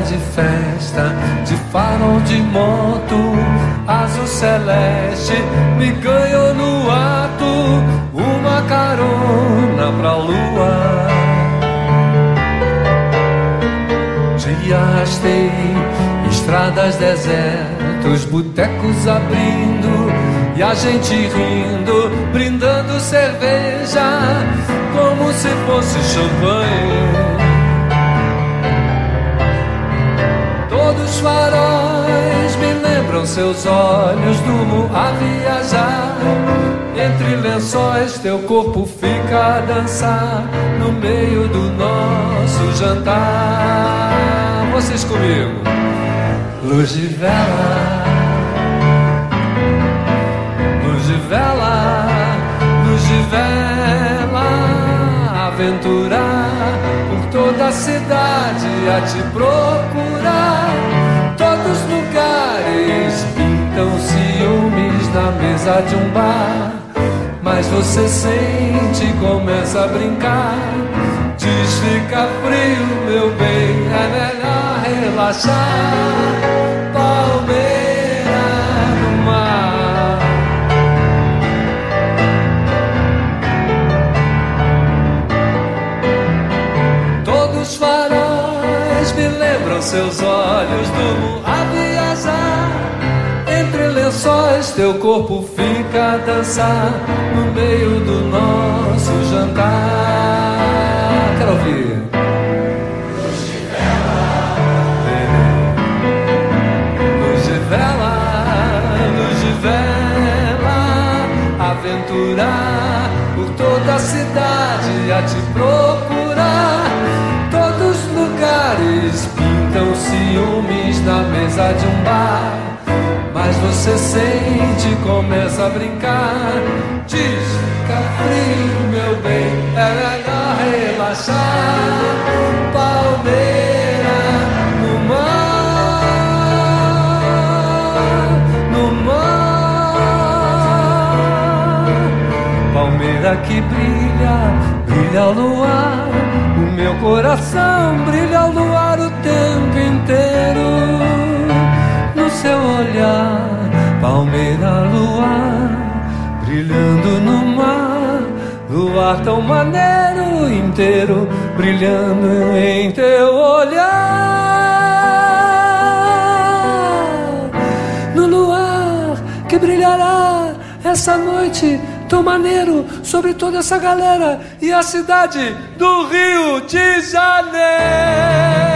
de festa, de farol de moto, azul celeste, me ganhou no ato, uma carona pra lua. Te arrastei, estradas desertas, botecos abrindo e a gente rindo, brindando cerveja como se fosse champanhe. Todos os faróis me lembram seus olhos, durmo a viajar. Entre lençóis teu corpo fica a dançar no meio do nosso jantar. Vocês comigo. Luz de vela, luz de vela, luz de vela, aventurar por toda a cidade a te procurar. Todos os lugares pintam ciúmes na mesa de um bar, mas você sente e começa a brincar. Diz fica frio, meu bem, é melhor relaxar. Palmeira no mar. Todos os faróis me lembram seus olhos, durmo a viajar. Entre lençóis teu corpo fica a dançar no meio do nosso jantar. Quero ouvir. Luz de vela, luz de vela, luz de vela, aventurar por toda a cidade a te procurar. Todos os lugares pintam ciúmes na mesa de um bar, mas você sente e começa a brincar. Diz, fica frio, meu bem, é melhor relaxar. Palmeira no mar, no mar. Palmeira que brilha, brilha ao luar. O meu coração brilha ao luar o tempo inteiro. No seu olhar, palmeira luar, brilhando no mar, luar tão maneiro inteiro, brilhando em teu olhar. No luar que brilhará essa noite tão maneiro sobre toda essa galera e a cidade do Rio de Janeiro.